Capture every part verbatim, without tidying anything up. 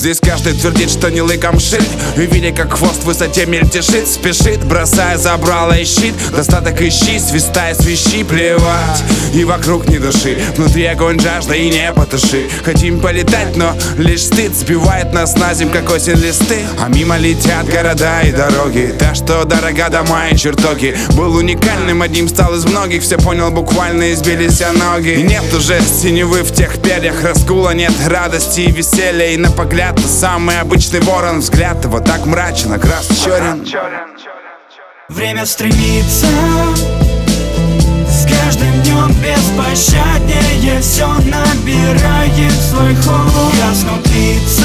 Здесь каждый твердит, что не лыком шит, и видя, как хвост в высоте мельтешит, спешит, бросая забрало и щит. Достаток ищи, свистай, свищи, плевать, и вокруг ни души. Внутри огонь жажда и не потуши. Хотим полетать, но лишь стыд сбивает нас на земь, как осень листы. А мимо летят города и дороги, та, что дорога, дома и чертоги. Был уникальным, одним стал из многих. Все понял буквально, избились о ноги. И нет уже синевы в тех перьях, раскула нет радости и веселья. И на погляд самый обычный ворон, взгляд его так мрачен, а крас черен. Время стремится, с каждым днем беспощаднее все набирает свой ход. Гаснут лица,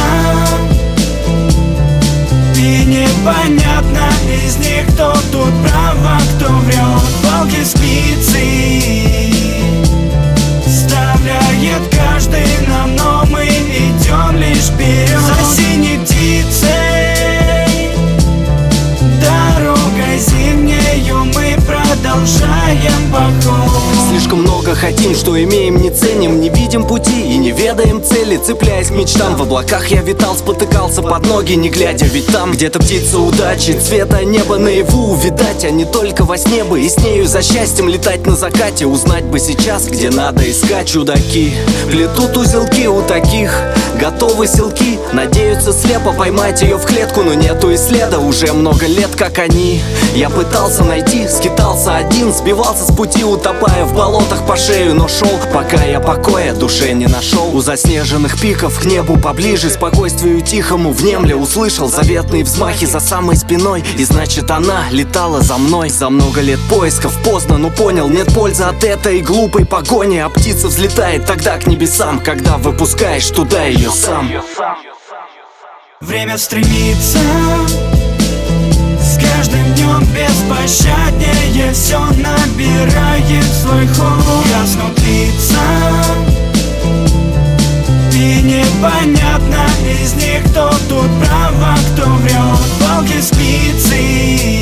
и непонятно из них, кто тут прав, а кто врет. Волки спицы вставляет каждый нам, но мы идем лишь вперед. За синей птицей, дорогой зимнею мы продолжаем поход. Слишком много хотим, что имеем, не ценим, не видим пути и не ведаем цели. Цепляясь к мечтам, в облаках я витал, спотыкался под ноги, не глядя. Ведь там где-то птица удачи, цвета неба наяву увидать, а не только во сне бы. И с нею за счастьем летать на закате. Узнать бы сейчас, где надо искать. Чудаки плетут узелки у таких, готовы селки, надеются слепо поймать ее в клетку, но нету и следа. Уже много лет, как они, я пытался найти, скитался один, сбивался с пути, утопая в болотах по шею. Но шел, пока я покоя душе не нашел. У заснеженных пиков к небу поближе, спокойствию тихому внемля услышал заветные взмахи за самой спиной. И значит, она летала за мной. За много лет поисков поздно, но понял, нет пользы от этой глупой погони. А птица взлетает тогда к небесам, когда выпускаешь туда ее сам. Время стремится, с каждым днем беспощаднее все набирает свой ход. Гаснут лица, и непонятно из них, кто тут прав, а кто врет. Волки спицы